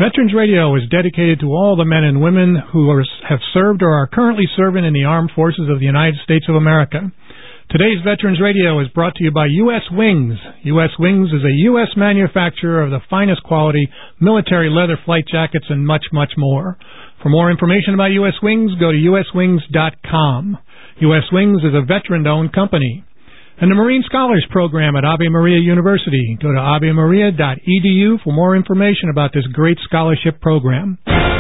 Veterans Radio is dedicated to all the men and women who have served or are currently serving in the armed forces of the United States of America. Today's Veterans Radio is brought to you by U.S. Wings. U.S. Wings is a U.S. manufacturer of the finest quality military leather flight jackets and much, much more. For more information about U.S. Wings, go to uswings.com. U.S. Wings is a veteran-owned company. And the Marine Scholars Program at Ave Maria University. Go to avemaria.edu for more information about this great scholarship program.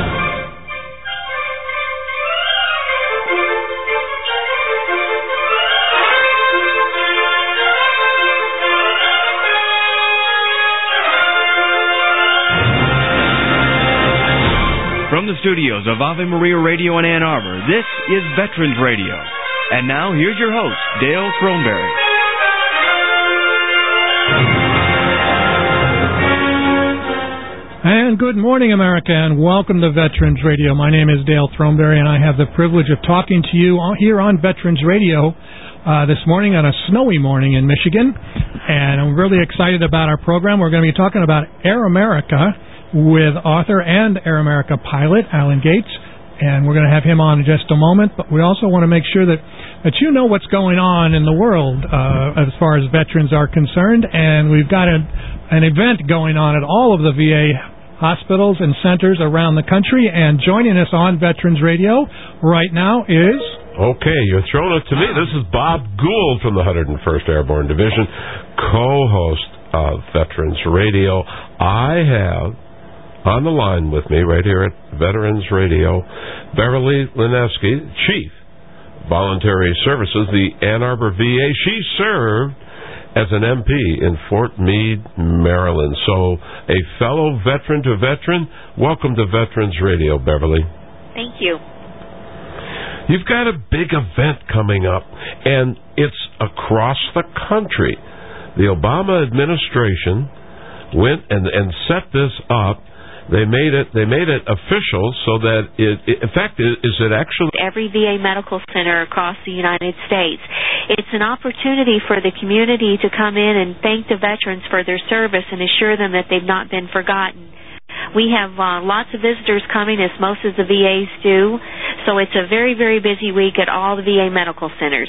From the studios of Ave Maria Radio in Ann Arbor, this is Veterans Radio. And now, here's your host, Dale Throneberry. And good morning, America, and welcome to Veterans Radio. My name is Dale Throneberry, and I have the privilege of talking to you here on Veterans Radio this morning on a snowy morning in Michigan. And I'm really excited about our program. We're going to be talking about Air America with author and Air America pilot Alan Gates. And we're going to have him on in just a moment. But we also want to make sure that you know what's going on in the world as far as veterans are concerned. And we've got an event going on at all of the VA hospitals and centers around the country. And joining us on Veterans Radio right now is... Okay, you're throwing it to me. This is Bob Gould from the 101st Airborne Division, co-host of Veterans Radio. I have on the line with me right here at Veterans Radio, Beverly Linesky, Chief Voluntary Services, the Ann Arbor VA. She served as an MP in Fort Meade, Maryland. So a fellow veteran to veteran, welcome to Veterans Radio, Beverly. Thank you. You've got a big event coming up, and it's across the country. The Obama administration went and set this up. They made it official so that in fact, is it actually... Every VA medical center across the United States. It's an opportunity for the community to come in and thank the veterans for their service and assure them that they've not been forgotten. We have lots of visitors coming, as most of the VAs do, so it's a very, very busy week at all the VA medical centers.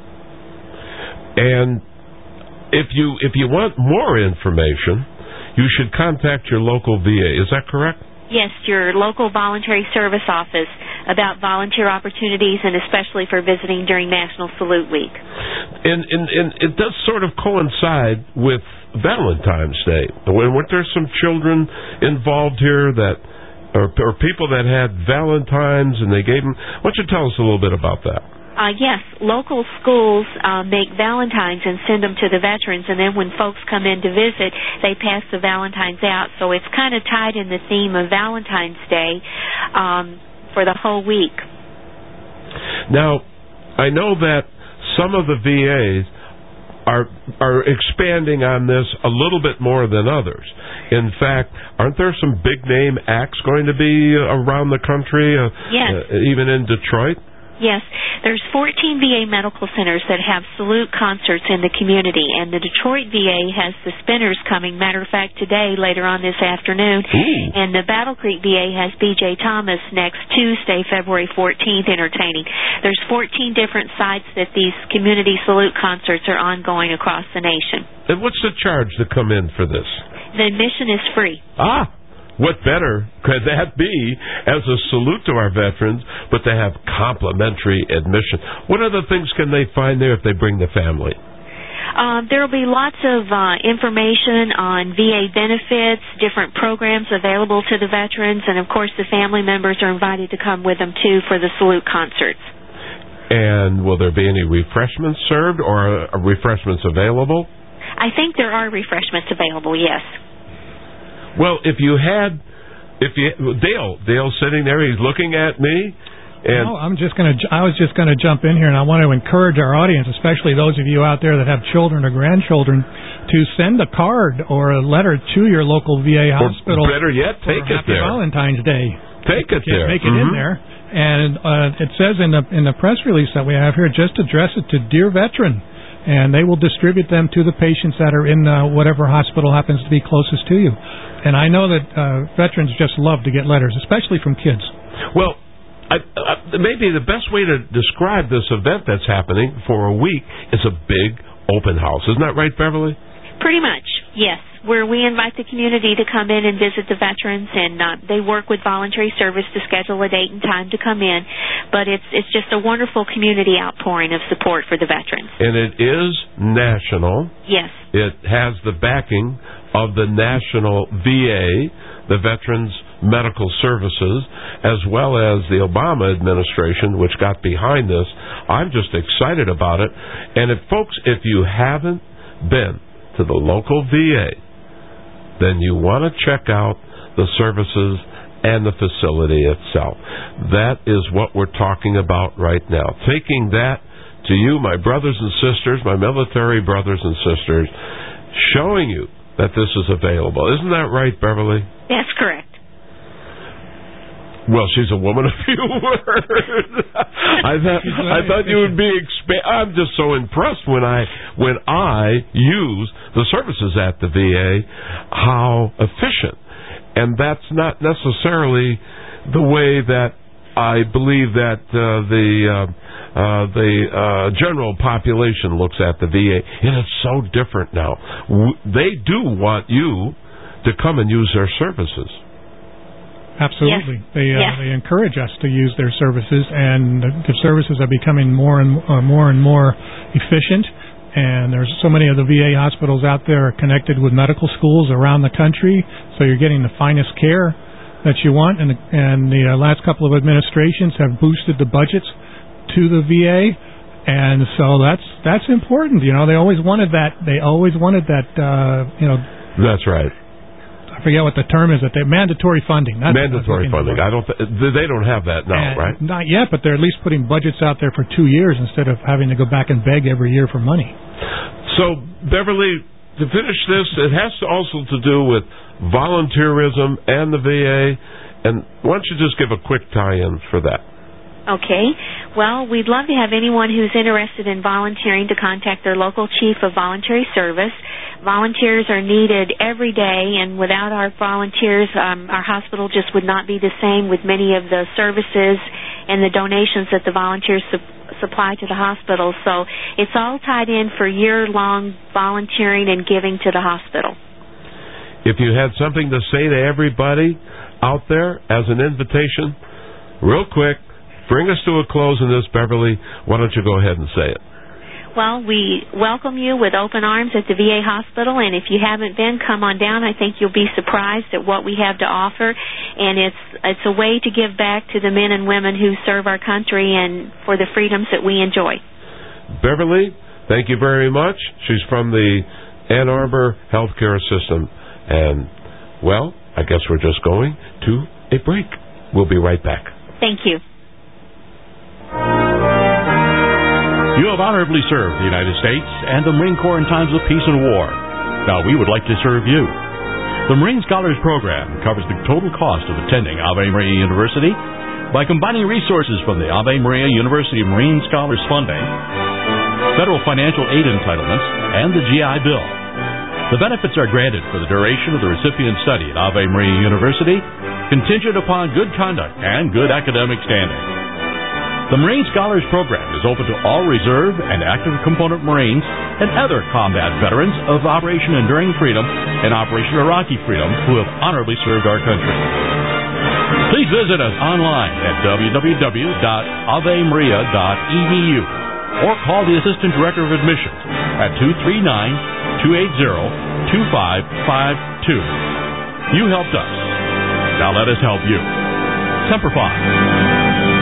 And if you want more information, you should contact your local VA. Is that correct? Yes, your local voluntary service office about volunteer opportunities and especially for visiting during National Salute Week. And it does sort of coincide with Valentine's Day. Weren't there some children involved here that, or people that had Valentines and they gave them... Why don't you tell us a little bit about that? Yes, local schools make Valentines and send them to the veterans, and then when folks come in to visit, they pass the Valentines out. So it's kind of tied in the theme of Valentine's Day for the whole week. Now, I know that some of the VAs are expanding on this a little bit more than others. In fact, aren't there some big-name acts going to be around the country, yes. Even in Detroit? Yes, there's 14 VA medical centers that have salute concerts in the community, and the Detroit VA has the Spinners coming, matter of fact, today, later on this afternoon. Ooh. And the Battle Creek VA has B.J. Thomas next Tuesday, February 14th, entertaining. There's 14 different sites that these community salute concerts are ongoing across the nation. And what's the charge to come in for this? The admission is free. What better could that be as a salute to our veterans, but to have complimentary admission? What other things can they find there if they bring the family? There will be lots of information on VA benefits, different programs available to the veterans, and of course the family members are invited to come with them too for the salute concerts. And will there be any refreshments served or refreshments available? I think there are refreshments available, yes. Well, Dale's sitting there, he's looking at me. And I was just going to jump in here, and I want to encourage our audience, especially those of you out there that have children or grandchildren, to send a card or a letter to your local VA hospital. Or better yet, take it there. Happy Valentine's Day. Take it there. Make it in there. And it says in the press release that we have here, just address it to Dear Veteran. and they will distribute them to the patients that are in whatever hospital happens to be closest to you. And I know that veterans just love to get letters, especially from kids. Well, maybe the best way to describe this event that's happening for a week is a big open house. Isn't that right, Beverly? Pretty much, yes. Where we invite the community to come in and visit the veterans, and they work with voluntary service to schedule a date and time to come in. But it's just a wonderful community outpouring of support for the veterans. And it is national. Yes. It has the backing of the national VA, the Veterans Medical Services, as well as the Obama administration, which got behind this. I'm just excited about it. And if you haven't been to the local VA, then you want to check out the services and the facility itself. That is what we're talking about right now. Taking that to you, my brothers and sisters, my military brothers and sisters, showing you that this is available. Isn't that right, Beverly? That's correct. Well, she's a woman of few words. I thought you would be. I'm just so impressed when I use the services at the VA, how efficient, and that's not necessarily the way that I believe that the general population looks at the VA. And it's so different now. They do want you to come and use their services. Absolutely. Yes. They encourage us to use their services, and the services are becoming more and more efficient. And there's so many of the VA hospitals out there are connected with medical schools around the country, so you're getting the finest care that you want. And the last couple of administrations have boosted the budgets to the VA, and so that's important. You know, they always wanted that. That's right. I forget what the term is. Mandatory funding. Mandatory funding. They don't have that now, right? Not yet, but they're at least putting budgets out there for 2 years instead of having to go back and beg every year for money. So, Beverly, to finish this, it has to also to do with volunteerism and the VA. And why don't you just give a quick tie-in for that? Okay. Well, we'd love to have anyone who's interested in volunteering to contact their local chief of voluntary service. Volunteers are needed every day, and without our volunteers, our hospital just would not be the same with many of the services and the donations that the volunteers supply to the hospital. So it's all tied in for year-long volunteering and giving to the hospital. If you had something to say to everybody out there as an invitation, real quick, bring us to a close in this, Beverly. Why don't you go ahead and say it? Well, we welcome you with open arms at the VA hospital, and if you haven't been, come on down. I think you'll be surprised at what we have to offer, and it's a way to give back to the men and women who serve our country and for the freedoms that we enjoy. Beverly, thank you very much. She's from the Ann Arbor Healthcare System, and, well, I guess we're just going to a break. We'll be right back. Thank you. You have honorably served the United States and the Marine Corps in times of peace and war. Now we would like to serve you. The Marine Scholars Program covers the total cost of attending Ave Maria University by combining resources from the Ave Maria University Marine Scholars Funding, federal financial aid entitlements, and the GI Bill. The benefits are granted for the duration of the recipient's study at Ave Maria University, contingent upon good conduct and good academic standing. The Marine Scholars Program is open to all reserve and active component Marines and other combat veterans of Operation Enduring Freedom and Operation Iraqi Freedom who have honorably served our country. Please visit us online at www.avemaria.edu or call the Assistant Director of Admissions at 239-280-2552. You helped us. Now let us help you. Semper Fi.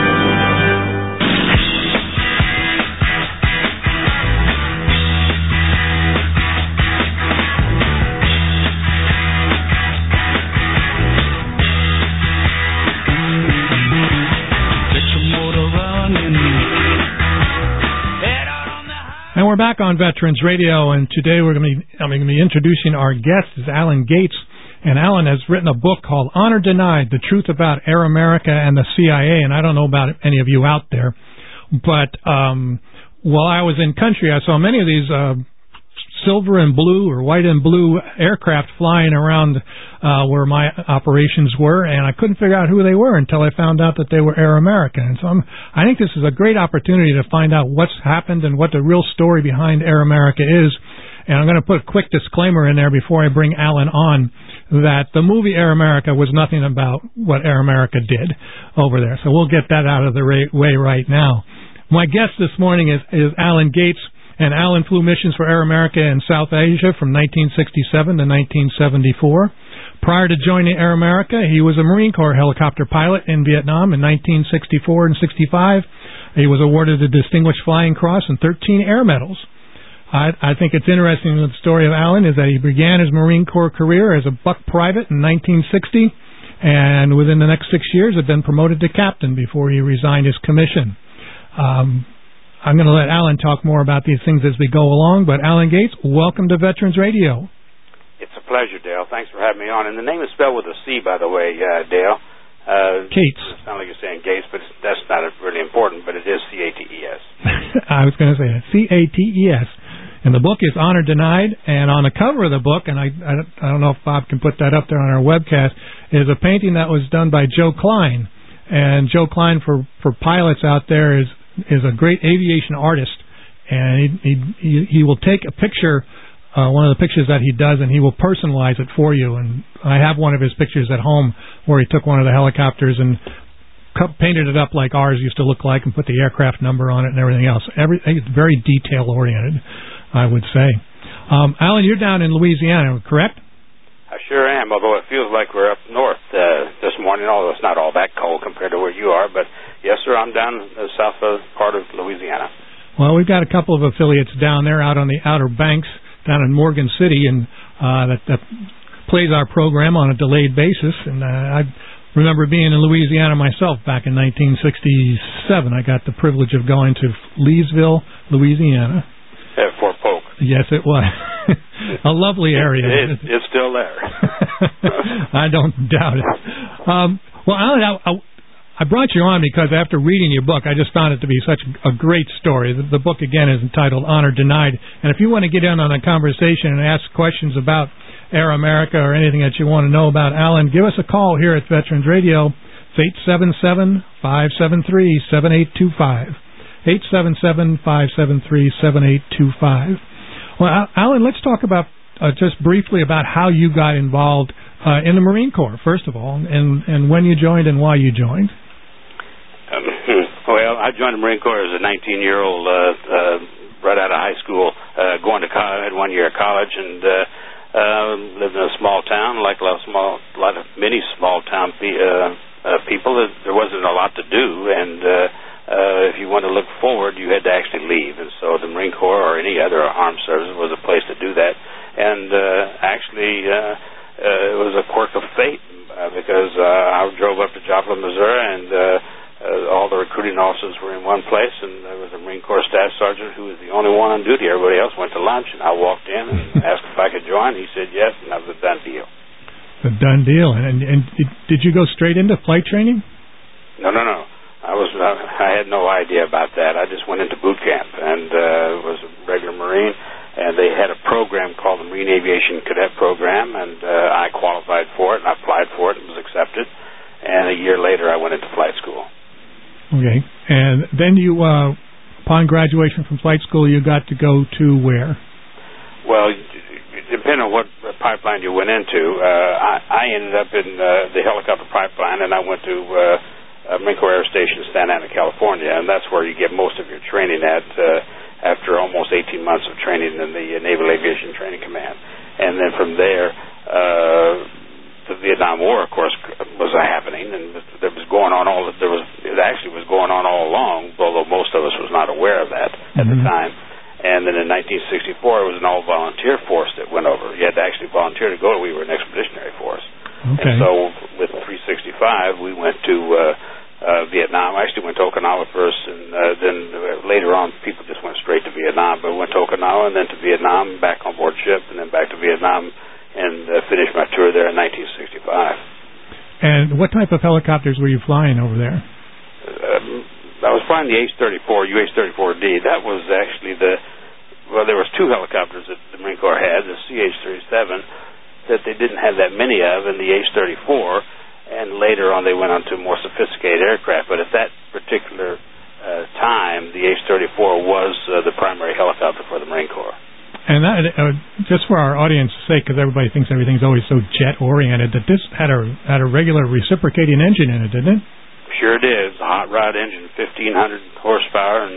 And we're back on Veterans Radio, and today I'm going to be introducing our guest, is Alan Gates. And Alan has written a book called Honor Denied, The Truth About Air America and the CIA. And I don't know about any of you out there, but while I was in country, I saw many of these silver and blue or white and blue aircraft flying around where my operations were, and I couldn't figure out who they were until I found out that they were Air America. And so I think this is a great opportunity to find out what's happened and what the real story behind Air America is. And I'm going to put a quick disclaimer in there before I bring Alan on that the movie Air America was nothing about what Air America did over there. So we'll get that out of the way right now. My guest this morning is Alan Gates, and Alan flew missions for Air America in South Asia from 1967 to 1974. Prior to joining Air America, he was a Marine Corps helicopter pilot in Vietnam in 1964 and 65. He was awarded the Distinguished Flying Cross and 13 Air Medals. I think it's interesting that the story of Alan is that he began his Marine Corps career as a buck private in 1960, and within the next 6 years had been promoted to captain before he resigned his commission. I'm going to let Alan talk more about these things as we go along, but Alan Gates, welcome to Veterans Radio. It's a pleasure, Dale. Thanks for having me on. And the name is spelled with a C, by the way, Dale. Gates. It sounds like you're saying Gates, but that's not really important, but it is C-A-T-E-S. I was going to say that. C-A-T-E-S. And the book is Honor Denied, and on the cover of the book, and I don't know if Bob can put that up there on our webcast, is a painting that was done by Joe Klein. And Joe Klein, for pilots out there, is a great aviation artist, and he will take a picture, one of the pictures that he does, and he will personalize it for you. And I have one of his pictures at home where he took one of the helicopters and painted it up like ours used to look like and put the aircraft number on it and everything else. It's very detail-oriented, I would say. Alan, you're down in Louisiana, correct? I sure am, although it feels like we're up north this morning, although it's not all that cold compared to where you are. But, yes, sir, I'm down in the south part of Louisiana. Well, we've got a couple of affiliates down there out on the Outer Banks, down in Morgan City, and that plays our program on a delayed basis. And I remember being in Louisiana myself back in 1967. I got the privilege of going to Leesville, Louisiana. At Fort Polk. Yes, it was. A lovely area. It's still there. I don't doubt it. Well, Alan, I brought you on because after reading your book, I just found it to be such a great story. The book, again, is entitled Honor Denied. And if you want to get in on a conversation and ask questions about Air America or anything that you want to know about Alan, give us a call here at Veterans Radio. It's 877-573-7825. 877-573-7825. Well, Alan, let's talk about just briefly about how you got involved in the Marine Corps, first of all, and when you joined and why you joined. Well, I joined the Marine Corps as a 19-year-old right out of high school, going to college. I had 1 year of college and lived in a small town, like many small town people. There wasn't a lot to do, and if you wanted to look forward, you had to actually leave. And so the Marine Corps or any other armed service was a place to do that. And it was a quirk of fate because I drove up to Joplin, Missouri, and all the recruiting officers were in one place, and there was a Marine Corps staff sergeant who was the only one on duty. Everybody else went to lunch, and I walked in and asked if I could join. He said yes, and that was a done deal. A done deal. And did you go straight into flight training? No. I had no idea about that. I just went into boot camp and was a regular Marine, and they had a program called the Marine Aviation Cadet Program, and I qualified for it, and I applied for it and was accepted. And a year later, I went into flight school. Okay. And then you, upon graduation from flight school, you got to go to where? Well, depending on what pipeline you went into, I ended up in the helicopter pipeline, and I went to Marine Corps Air Station in Santa Ana, California, and that's where you get most of your training at after almost 18 months of training in the Naval Aviation Training Command. And then from there, the Vietnam War, of course, was happening, and it actually was going on all along, although most of us was not aware of that at the time. And then in 1964, it was an all-volunteer force that went over. You had to actually volunteer to go. We were an expeditionary force. Okay. And so with 365, we went to Vietnam. I actually went to Okinawa first, and then later on, people just went straight to Vietnam. But we went to Okinawa and then to Vietnam, back on board ship, and then back to Vietnam, and finished my tour there in 1965. And what type of helicopters were you flying over there? I was flying the H-34, UH-34D, that was actually there was two helicopters that the Marine Corps had, the CH-37, that they didn't have that many of, and the H-34, and later on they went on to more sophisticated aircraft. But at that particular time, the H-34 was the primary helicopter for the Marine Corps. And that, just for our audience's sake, because everybody thinks everything's always so jet-oriented, that this had a regular reciprocating engine in it, didn't it? Sure did. It was a hot rod engine, 1,500 horsepower, and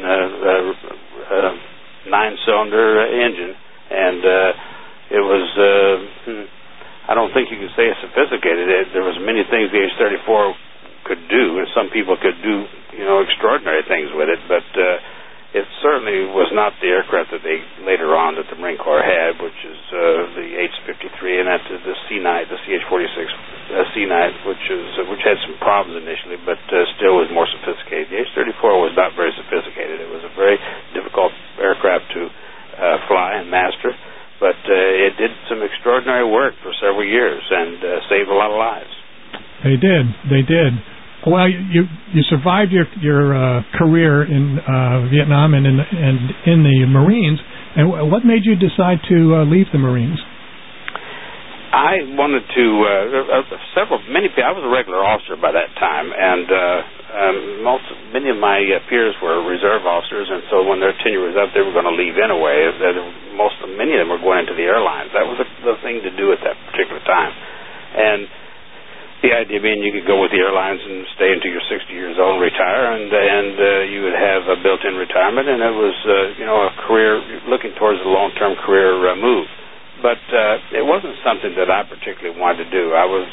9-cylinder engine. And it was, I don't think you could say it's sophisticated. There was many things the H-34 could do, and some people could do, extraordinary things with it, but it certainly was not the aircraft that they later on that the Marine Corps had, which is the H-53 and the C-9, the CH-46 C-9, which had some problems initially, but still was more sophisticated. The H-34 was not very sophisticated. It was a very difficult aircraft to fly and master, but it did some extraordinary work for several years and saved a lot of lives. They did. Well, you survived your career in Vietnam and in the Marines. And what made you decide to leave the Marines? I wanted to many people. I was a regular officer by that time, and many of my peers were reserve officers, and so when their tenure was up, they were going to leave anyway. Many of them were going into the airlines. That was the thing to do at that particular time, and the idea being you could go with the airlines and stay until you're 60 years old and retire, and you would have a built-in retirement, and it was a career, looking towards a long-term career move. But it wasn't something that I particularly wanted to do. I was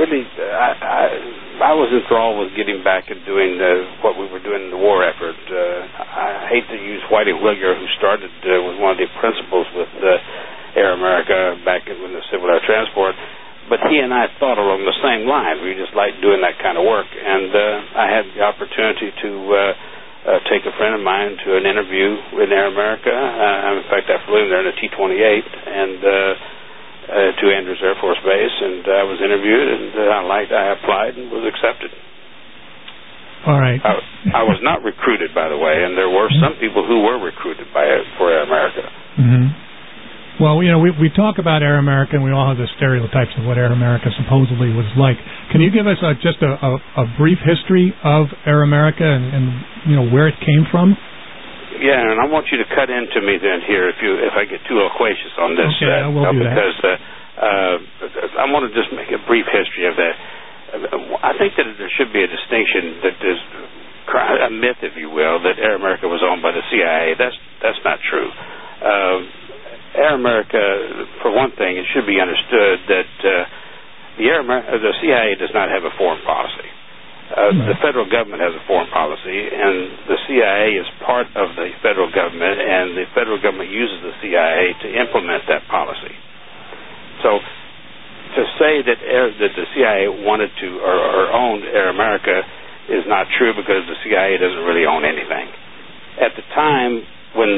enthralled with getting back and doing what we were doing in the war effort. I hate to use Whitey Williger, who started was one of the principals with Air America back in the Civil Air Transport. But he and I thought along the same lines. We just liked doing that kind of work. And I had the opportunity to take a friend of mine to an interview with Air America. In fact, I flew him there in a T-28 and to Andrews Air Force Base. And I was interviewed, and I applied and was accepted. All right. I was not recruited, by the way, and there were some people who were recruited for Air America. Mm-hmm. Well, we talk about Air America, and we all have the stereotypes of what Air America supposedly was like. Can you give us just a brief history of Air America and where it came from? Yeah, and I want you to cut into me then here if I get too loquacious on this. Okay, I will do that. Because I want to just make a brief history of that. I think that there should be a distinction that there's a myth, if you will, that Air America was owned by the CIA. That's not true. Air America, for one thing, it should be understood that the CIA does not have a foreign policy. The federal government has a foreign policy, and the CIA is part of the federal government, and the federal government uses the CIA to implement that policy. So to say that the CIA wanted to or owned Air America is not true, because the CIA doesn't really own anything. At the time when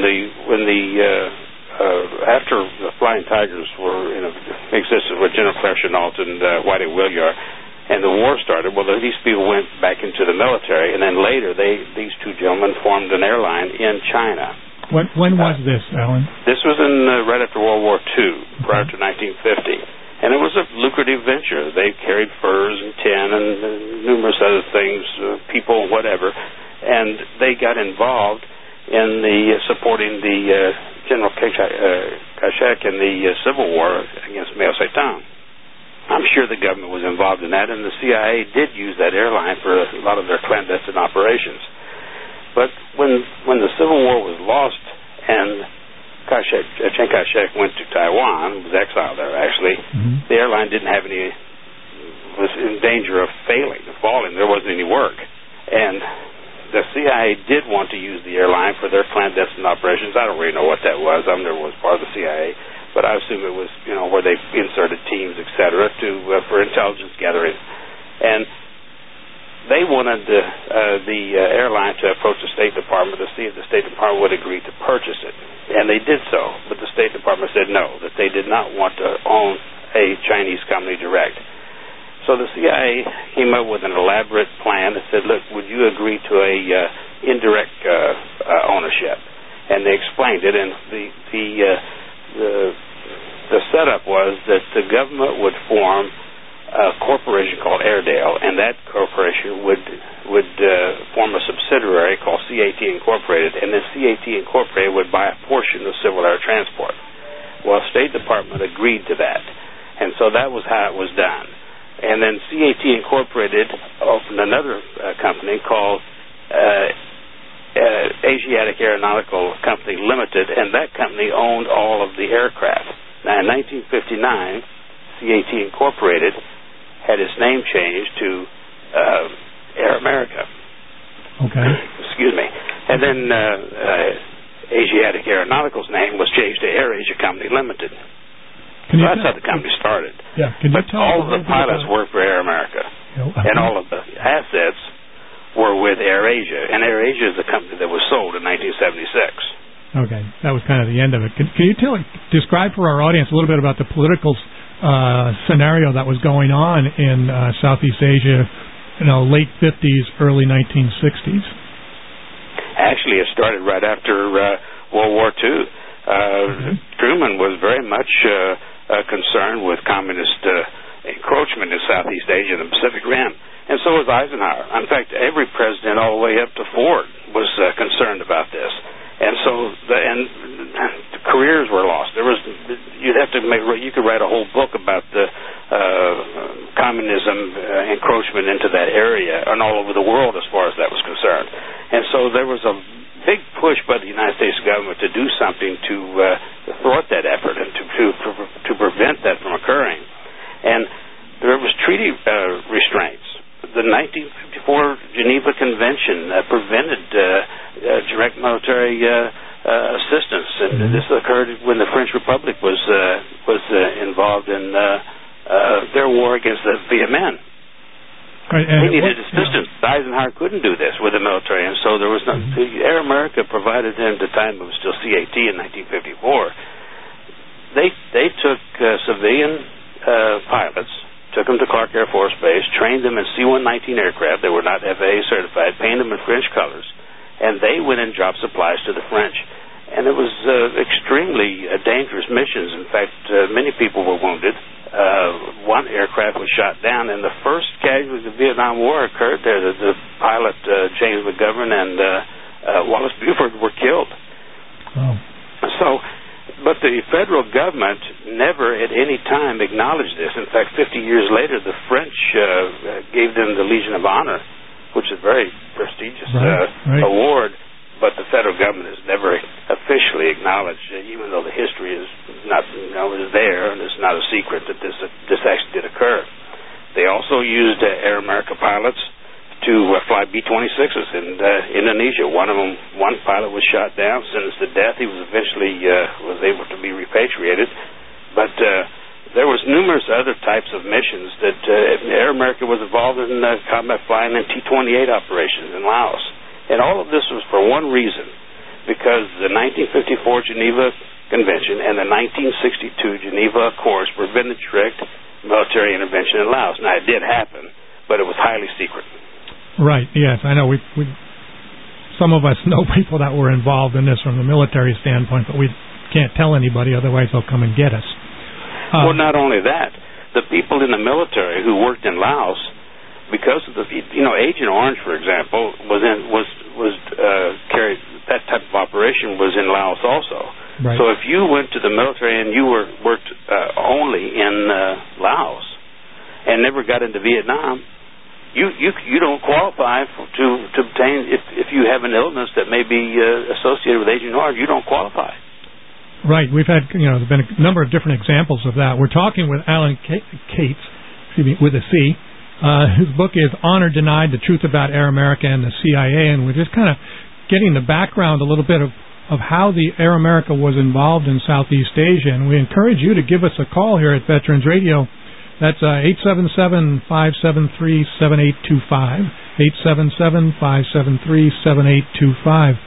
after the Flying Tigers were in existence with General Claire Chennault and Whitey Williger, and the war started, these people went back into the military, and then later these two gentlemen formed an airline in China. When was this, Alan? This was right after World War II, prior to 1950. And it was a lucrative venture. They carried furs and tin and numerous other things, people, whatever. And they got involved in supporting the General Kashek in the Civil War against Mao Zedong. I'm sure the government was involved in that, and the CIA did use that airline for a lot of their clandestine operations. But when the Civil War was lost and Chiang Kai-shek went to Taiwan, was exiled there actually, the airline was in danger of falling. There wasn't any work. And the CIA did want to use the airline for their clandestine operations. I don't really know what that was. I never was part of the CIA, but I assume it was, where they inserted teams, etc., for intelligence gathering. And they wanted the airline to approach the State Department to see if the State Department would agree to purchase it. And they did so, but the State Department said no, that they did not want to own a Chinese company direct. So the CIA came up with an elaborate plan that said, look, would you agree to a indirect ownership, and they explained it. And the setup was that the government would form a corporation called Airedale, and that corporation would form a subsidiary called CAT Incorporated, and then CAT Incorporated would buy a portion of Civil Air Transport. Well, State Department agreed to that, and so that was how it was done. And then CAT Incorporated opened another company called Asiatic Aeronautical Company Limited, and that company owned all of the aircraft. Now, in 1959, CAT Incorporated had its name changed to Air America. Okay. Excuse me. And then Asiatic Aeronautical's name was changed to Air Asia Company Limited. So that's how the company started. Yeah. But all of the pilots worked for Air America, and all of the assets were with Air Asia. And Air Asia is a company that was sold in 1976. Okay, that was kind of the end of it. Can you describe for our audience a little bit about the political scenario that was going on in Southeast Asia, late 50s, early 1960s? Actually, it started right after World War II. Truman was very much concerned with communist encroachment in Southeast Asia and the Pacific Rim, and so was Eisenhower. In fact, every president all the way up to Ford was concerned about this. And so the careers were lost. You could write a whole book about the communism encroachment into that area and all over the world as far as that was concerned. And so there was a big push by the United States government to do something to thwart that effort and to prevent that from occurring. And there was treaty restraints. The 1954 Geneva Convention prevented direct military assistance, and this occurred when the French Republic was involved in their war against the Vietnam. Right, they needed assistance. Eisenhower couldn't do this with the military, and so there was Air America provided them, at the time it was still CAT in 1954. They took civilian pilots, took them to Clark Air Force Base, trained them in C-119 aircraft. They were not FAA certified, painted them in French colors, and they went and dropped supplies to the French. And it was extremely dangerous missions. In fact, many people were wounded. One aircraft was shot down, and the first casualties of the Vietnam War occurred there. The pilot, James McGovern, and Wallace Buford were killed. Oh. But the federal government never at any time acknowledged this. In fact, 50 years later, the French gave them the Legion of Honor, which is a very prestigious award, but the federal government has never officially acknowledged, even though the history is not, is there, and it's not a secret that this actually did occur. They also used Air America pilots to fly B-26s in Indonesia. One pilot was shot down, sentenced to death. He was eventually was able to be repatriated. But there was numerous other types of missions that Air America was involved in combat flying and T-28 operations in Laos. And all of this was for one reason, because the 1954 Geneva Convention and the 1962 Geneva Accords prevented direct military intervention in Laos. Now, it did happen, but it was highly secret. Right, yes, I know. We some of us know people that were involved in this from the military standpoint, but we can't tell anybody, otherwise they'll come and get us. Well, not only that, the people in the military who worked in Laos, because of the Agent Orange, for example, was carried. That type of operation was in Laos also. Right. So if you went to the military and you worked only in Laos and never got into Vietnam, you don't qualify to obtain, if you have an illness that may be associated with Agent Orange, you don't qualify. Right. We've had, there's been a number of different examples of that. We're talking with Alan Cates, with a C. His book is Honor Denied, The Truth About Air America and the CIA, and we're just kind of getting the background a little bit of how the Air America was involved in Southeast Asia, and we encourage you to give us a call here at Veterans Radio. That's 877-573-7825, 877-573-7825.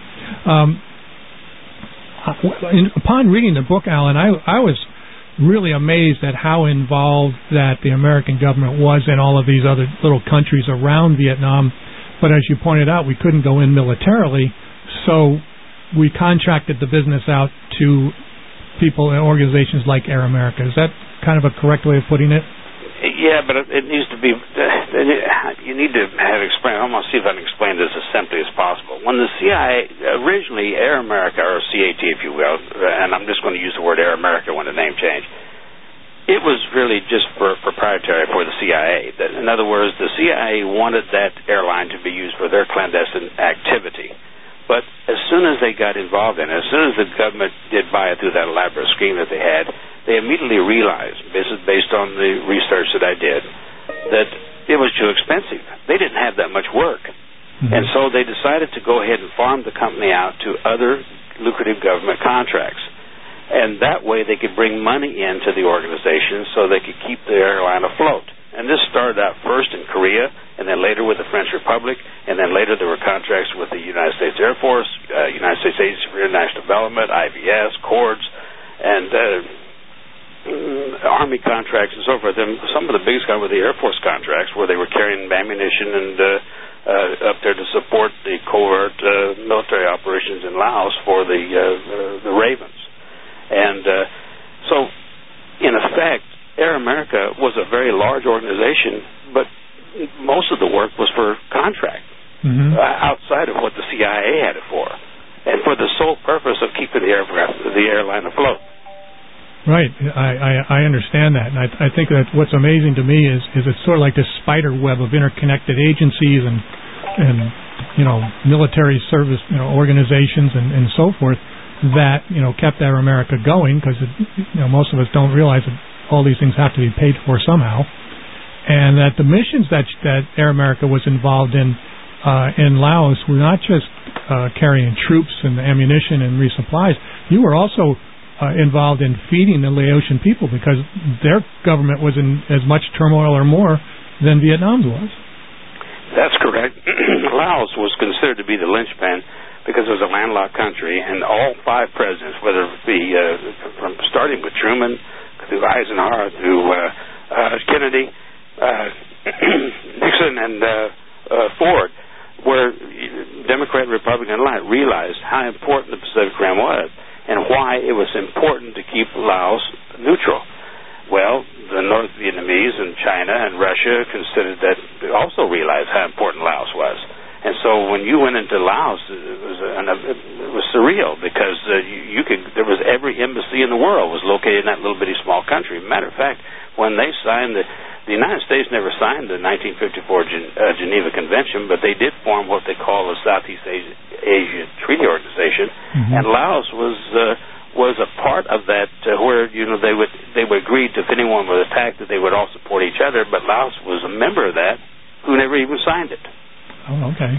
Upon reading the book, Alan, I was really amazed at how involved that the American government was in all of these other little countries around Vietnam. But as you pointed out, we couldn't go in militarily, so we contracted the business out to people and organizations like Air America. Is that kind of a correct way of putting it? Yeah, but it needs to be. You need to have explained. I'm going to see if I can explain this as simply as possible. When the CIA originally, Air America, or CAT, if you will, and I'm just going to use the word Air America when the name changed, it was really just for proprietary for the CIA. In other words, the CIA wanted that airline to be used for their clandestine activity. But as soon as they got involved in it, as soon as the government did buy it through that elaborate scheme that they had, they immediately realized, this is based on the research that I did, that it was too expensive. They didn't have that much work. Mm-hmm. And so they decided to go ahead and farm the company out to other lucrative government contracts. And that way they could bring money into the organization so they could keep the airline afloat. And this started out first in Korea, and then later with the French Republic, and then later there were contracts with the United States Air Force, United States Agency for International Development, IVS, CORDS, and Army contracts and so forth. And some of the biggest were the Air Force contracts, where they were carrying ammunition and up there to support the covert military operations in Laos for the Ravens. And so, in effect, Air America was a very large organization, but most of the work was for contract, outside of what the CIA had it for, and for the sole purpose of keeping the airline afloat. Right, I understand that, and I think that what's amazing to me is it's sort of like this spider web of interconnected agencies and military service organizations and so forth that kept Air America going, because most of us don't realize that all these things have to be paid for somehow, and that the missions that Air America was involved in Laos were not just carrying troops and ammunition and resupplies. You were also involved in feeding the Laotian people, because their government was in as much turmoil or more than Vietnam's was. That's correct. Laos was considered to be the linchpin because it was a landlocked country, and all five presidents, whether it be from starting with Truman, through Eisenhower, through Kennedy, Nixon, and Ford, were Democrat and Republican alike, realized how important the Pacific Rim was and why it was important to keep Laos neutral. Well, the North Vietnamese and China and Russia considered that, also realized how important Laos was. And so when you went into Laos, it was surreal, because there was every embassy in the world was located in that little bitty small country. Matter of fact, when they signed the United States never signed the 1954 Geneva Convention, but they did form what they call the Southeast Asia Treaty Organization, and Laos was a part of that, where they would agree to, if anyone was attacked, that they would all support each other. But Laos was a member of that, who never even signed it. Oh, okay.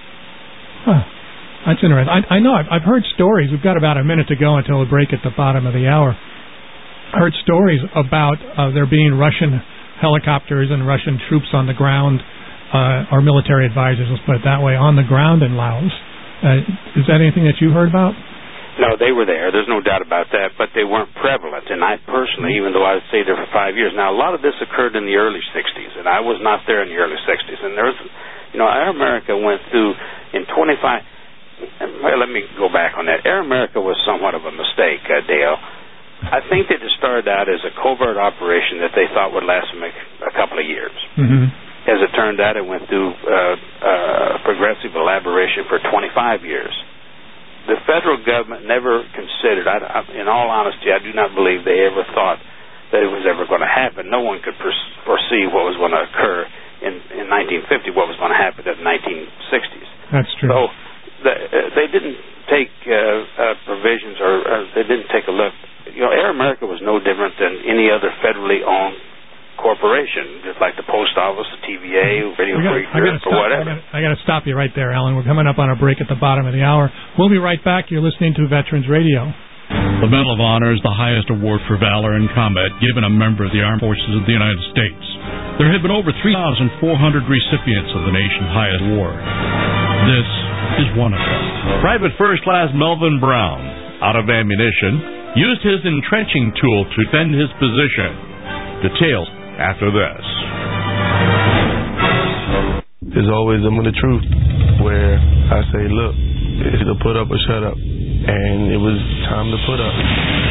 Huh. That's interesting. I know I've heard stories. We've got about a minute to go until the break at the bottom of the hour. I heard stories about there being Russian helicopters and Russian troops on the ground, or military advisors, let's put it that way, on the ground in Laos. Is that anything that you heard about? No, they were there. There's no doubt about that, but they weren't prevalent. And I personally, even though I stayed there for 5 years, now a lot of this occurred in the early 60s, and I was not there in the early 60s. And there was, Air America went through in 25. Well, let me go back on that. Air America was somewhat of a mistake, Dale. I think that it started out as a covert operation that they thought would last them a couple of years. As it turned out, it went through progressive elaboration for 25 years. The federal government never considered, in all honesty, I do not believe they ever thought that it was ever going to happen. No one could foresee what was going to occur in 1950, what was going to happen in the 1960s. That's true. So they didn't take provisions, or they didn't take a look. Air America was no different than any other federally owned corporation, just like the post office, the TVA, Radio Free Europe, or whatever. I got to stop you right there, Alan. We're coming up on a break at the bottom of the hour. We'll be right back. You're listening to Veterans Radio. The Medal of Honor is the highest award for valor in combat given a member of the Armed Forces of the United States. There have been over 3,400 recipients of the nation's highest award. This is one of them. Private First Class Melvin Brown, out of ammunition, used his entrenching tool to defend his position. Details after this. There's always a moment of truth where I say, look, it's either put up or shut up. And it was time to put up.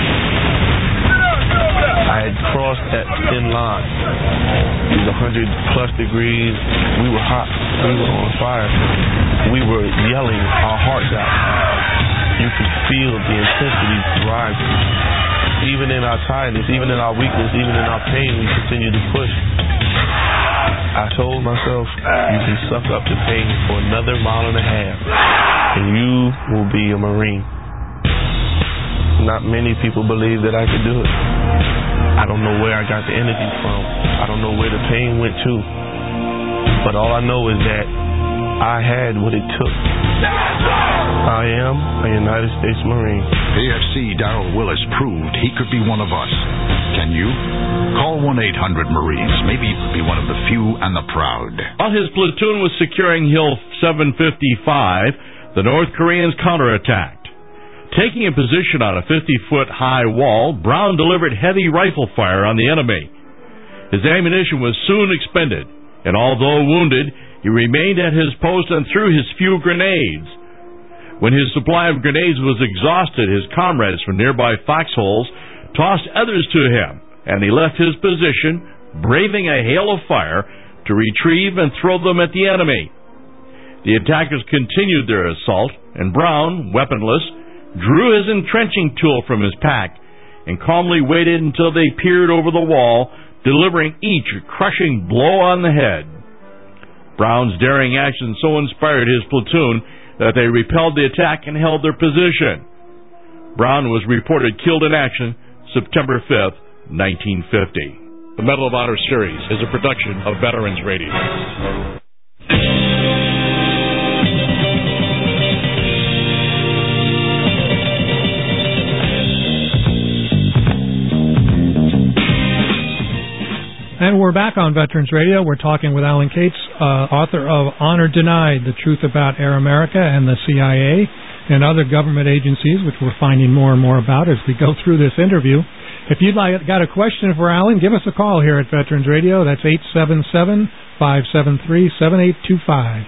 I had crossed that thin line. It was 100-plus degrees. We were hot. We were on fire. We were yelling our hearts out. You could feel the intensity rising. Even in our tiredness, even in our weakness, even in our pain, we continued to push. I told myself, you can suck up the pain for another mile and a half, and you will be a Marine. Not many people believe that I could do it. I don't know where I got the energy from. I don't know where the pain went to. But all I know is that I had what it took. I am a United States Marine. AFC Darrell Willis proved he could be one of us. Can you? Call 1-800-MARINES. Maybe you could be one of the few and the proud. While his platoon was securing Hill 755, the North Koreans counterattacked. Taking a position on a 50-foot high wall, Brown delivered heavy rifle fire on the enemy. His ammunition was soon expended, and although wounded, he remained at his post and threw his few grenades. When his supply of grenades was exhausted, his comrades from nearby foxholes tossed others to him, and he left his position, braving a hail of fire, to retrieve and throw them at the enemy. The attackers continued their assault, and Brown, weaponless, drew his entrenching tool from his pack and calmly waited until they peered over the wall, delivering each a crushing blow on the head. Brown's daring action so inspired his platoon that they repelled the attack and held their position. Brown was reported killed in action September 5th, 1950. The Medal of Honor series is a production of Veterans Radio. And we're back on Veterans Radio. We're talking with Alan Cates, author of Honor Denied, The Truth About Air America and the CIA and other government agencies, which we're finding more and more about as we go through this interview. If you'd got a question for Alan, give us a call here at Veterans Radio. That's 877-573-7825.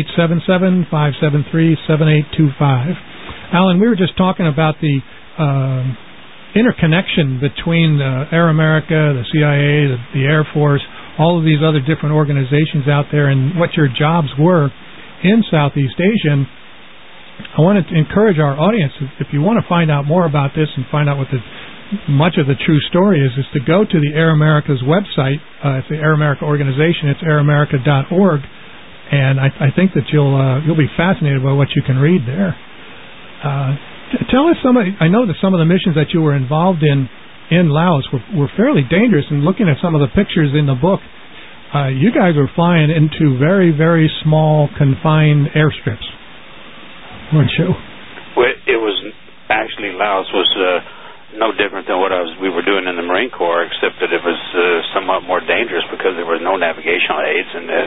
877-573-7825. Alan, we were just talking about the interconnection between Air America, the CIA, the Air Force, all of these other different organizations out there, and what your jobs were in Southeast Asia. And I want to encourage our audience, if you want to find out more about this and find out what much of the true story is to go to the Air America's website. It's the Air America organization. It's airamerica.org, and I think that you'll be fascinated by what you can read there. Tell us I know that some of the missions that you were involved in Laos were fairly dangerous, and looking at some of the pictures in the book, you guys were flying into very, very small, confined airstrips, weren't you? Well, it was actually, Laos was no different than what we were doing in the Marine Corps, except that it was somewhat more dangerous because there were no navigational aids,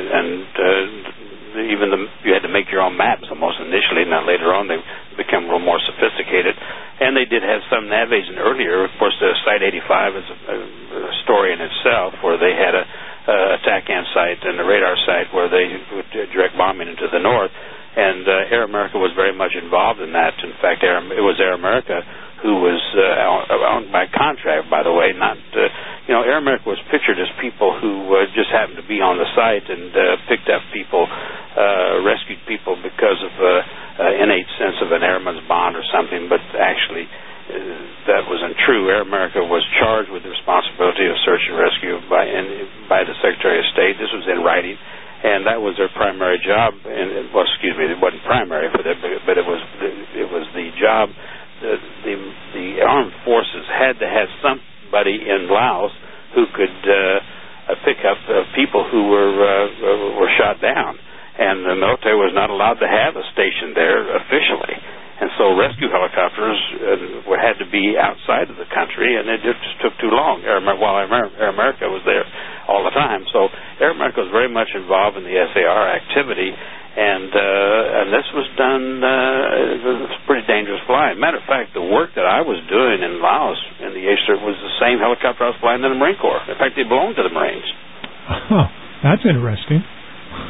and even you had to make your own maps almost initially. Now later on they became a little more sophisticated, and they did have some nav aids earlier. Of course, the Site 85 is a story in itself, where they had a TACAN site and a radar site where they would direct bombing into the north, and Air America was very much involved in that. In fact, it was Air America who was owned by contract, by the way. Not Air America was pictured as people who just happened to be on the site and picked up people, rescued people because of innate sense of an airman's bond or something, but actually that wasn't true. Air America was charged with the responsibility of search and rescue by the Secretary of State. This was in writing, and that was their primary job. And well, excuse me, it wasn't primary for them, but it was the job. The armed forces had to have somebody in Laos who could pick up people who were shot down, and the military was not allowed to have a station there officially, and so rescue helicopters had to be outside of the country, and it just took too long. Air America was there all the time, so Air America was very much involved in the SAR activity. And this was done, it was pretty dangerous flying. Matter of fact, the work that I was doing in Laos in the Acer was the same helicopter I was flying in the Marine Corps. In fact, they belonged to the Marines. Oh, that's interesting.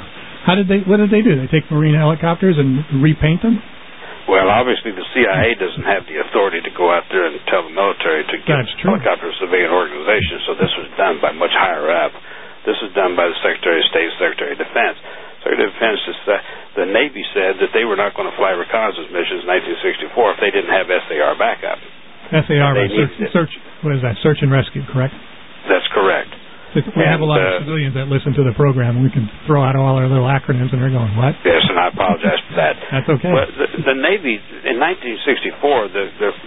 What did they do? They take Marine helicopters and repaint them? Well, obviously the CIA doesn't have the authority to go out there and tell the military to get helicopters civilian organizations, so this was done by much higher up. This was done by the Secretary of State, Secretary of Defense. Secretary of Defense, the Navy said that they were not going to fly reconnaissance missions in 1964 if they didn't have SAR backup. SAR, what is that? Search and rescue, correct? That's correct. We have a lot of civilians that listen to the program. We can throw out all our little acronyms, and they're going, what? Yes, and I apologize for that. That's okay. But the Navy, in 1964,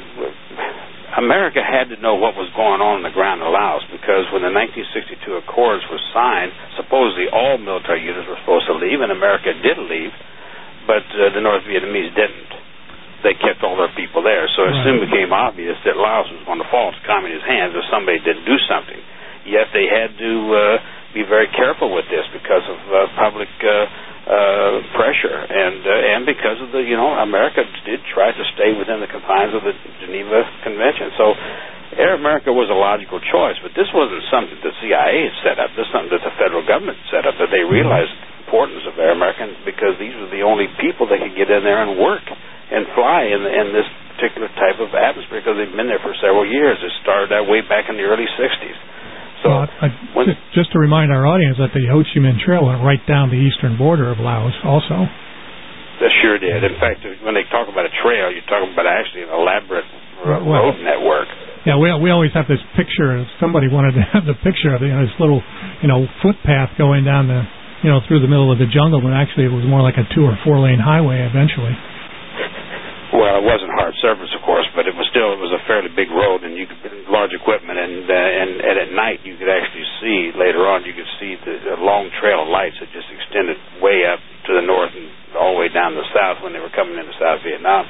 America had to know what was going on the ground in Laos, because when the 1962 Accords were signed, supposedly all military units were supposed to leave, and America did leave, but the North Vietnamese didn't. They kept all their people there. So it soon became obvious that Laos was going to fall into communist hands if somebody didn't do something. Yet they had to be very careful with this because of public pressure, and because of America did try to stay within the confines of the Geneva Convention. So Air America was a logical choice, but this wasn't something the CIA had set up. This is something that the federal government set up, that they realized the importance of Air America because these were the only people that could get in there and work and fly in this particular type of atmosphere, because they've been there for several years. It started that way back in the early 60s. So, just to remind our audience that the Ho Chi Minh Trail went right down the eastern border of Laos also. That sure did. In fact, when they talk about a trail, you're talking about actually an elaborate road network. Yeah, we always have this picture. Somebody wanted to have the picture of this little, footpath going down the, through the middle of the jungle, but actually it was more like a 2 or 4 lane highway eventually. Well, it wasn't hard surface, of course, but it was a fairly big road, and you could large equipment, and at night you could actually see later on. You could see the long trail of lights that just extended way up to the north and all the way down to the south when they were coming into South Vietnam.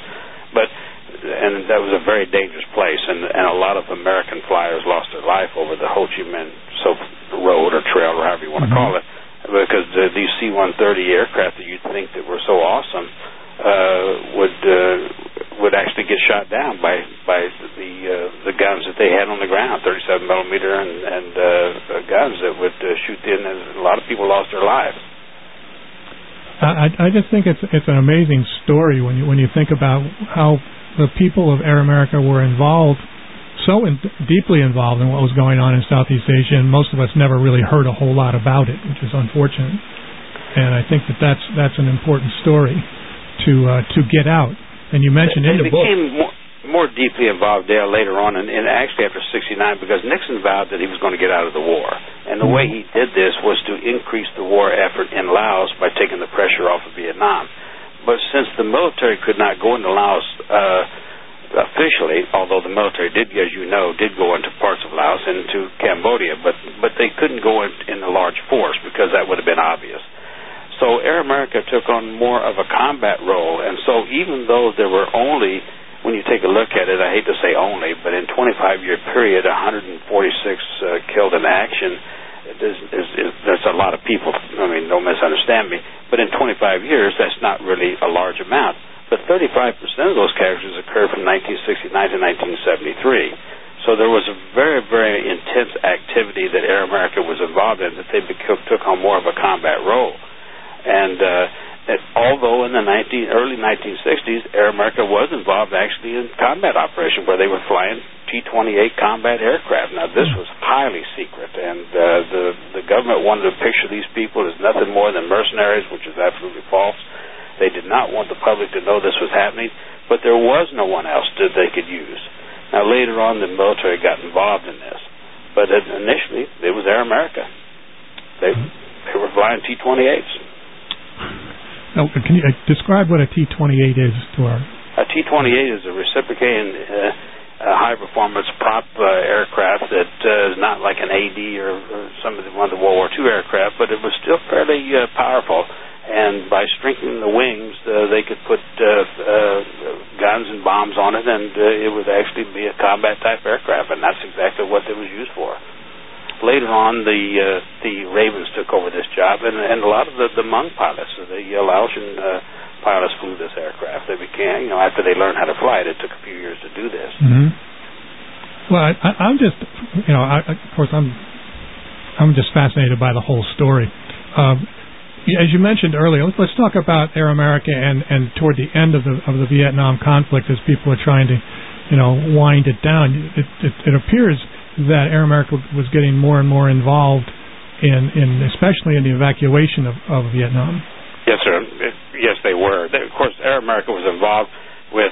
And that was a very dangerous place, and a lot of American flyers lost their life over the Ho Chi Minh road or trail, or however you want to call it, because these C-130 aircraft that you'd think that were so awesome would actually get shot down by the guns that they had on the ground, 37 millimeter and guns that would shoot in, and a lot of people lost their lives. I just think it's an amazing story when you think about how the people of Air America were involved, deeply involved in what was going on in Southeast Asia, and most of us never really heard a whole lot about it, which is unfortunate. And I think that's an important story to get out. And you mentioned in the book. They became more deeply involved, Dale, later on, and actually after 1969, because Nixon vowed that he was going to get out of the war. And the way he did this was to increase the war effort in Laos by taking the pressure off of Vietnam. But since the military could not go into Laos officially, although the military did, as you know, did go into parts of Laos and into Cambodia, but they couldn't go in a large force because that would have been obvious. So Air America took on more of a combat role, and so even though there were only, when you take a look at it, I hate to say only, but in 25-year period, 146 killed in action, that's a lot of people. I mean, don't misunderstand me, but in 25 years, that's not really a large amount. But 35% of those casualties occurred from 1969 to 1973. So there was a very, very intense activity that Air America was involved in, that they took on more of a combat role. And although in the early 1960s, Air America was involved actually in combat operation where they were flying T-28 combat aircraft. Now, this was highly secret, and the government wanted to picture these people as nothing more than mercenaries, which is absolutely false. They did not want the public to know this was happening, but there was no one else that they could use. Now, later on, the military got involved in this, but initially, it was Air America. They were flying T-28s. Now, can you describe what a T-28 is to our... A T-28 is a reciprocating high-performance prop aircraft that is not like an AD or one of the World War II aircraft, but it was still fairly powerful. And by strengthening the wings, they could put guns and bombs on it, and it would actually be a combat-type aircraft, and that's exactly what it was used for. Later on, the Ravens took over this job, and a lot of the Hmong pilots, the Laotian pilots, flew this aircraft. They became, after they learned how to fly it, it took a few years to do this. Mm-hmm. Well, I'm just, of course, I'm just fascinated by the whole story. as you mentioned earlier, let's talk about Air America and toward the end of the Vietnam conflict, as people are trying to, wind it down. It appears that Air America was getting more and more involved in especially in the evacuation of Vietnam. Yes, sir. Yes, they were. Of course, Air America was involved with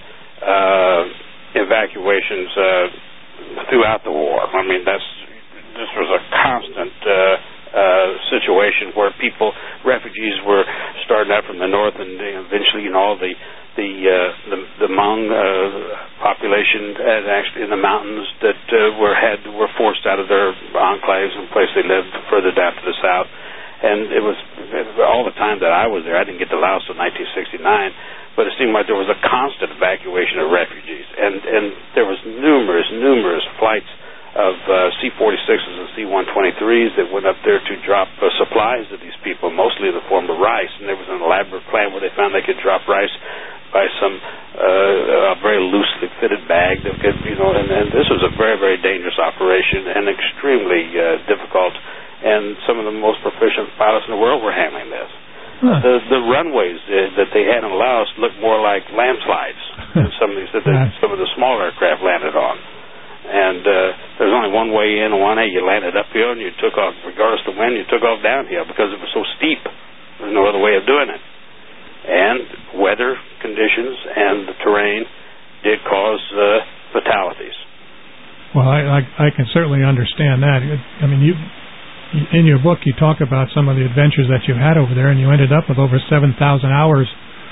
evacuations throughout the war. I mean, this was a constant situation where refugees were starting out from the north, and eventually, all the Hmong population, and actually in the mountains that were forced out of their enclaves and place they lived further down to the south. And it was all the time that I was there. I didn't get to Laos until 1969, but it seemed like there was a constant evacuation of refugees, and there was numerous flights of C-46s and C-123s that went up there to drop supplies to these people, mostly in the form of rice. And there was an elaborate plan where they found they could drop rice by some a very loosely fitted bag that could, and this was a very, very dangerous operation and extremely difficult. And some of the most proficient pilots in the world were handling this. Huh. The runways that they had in Laos looked more like landslides than some of the smaller aircraft landed on. And there's only one way in and one way. You landed uphill and you took off, regardless of the wind, you took off downhill because it was so steep. There's no other way of doing it. And weather conditions and the terrain did cause fatalities. Well, I can certainly understand that. I mean, in your book, you talk about some of the adventures that you had over there, and you ended up with over 7,000 hours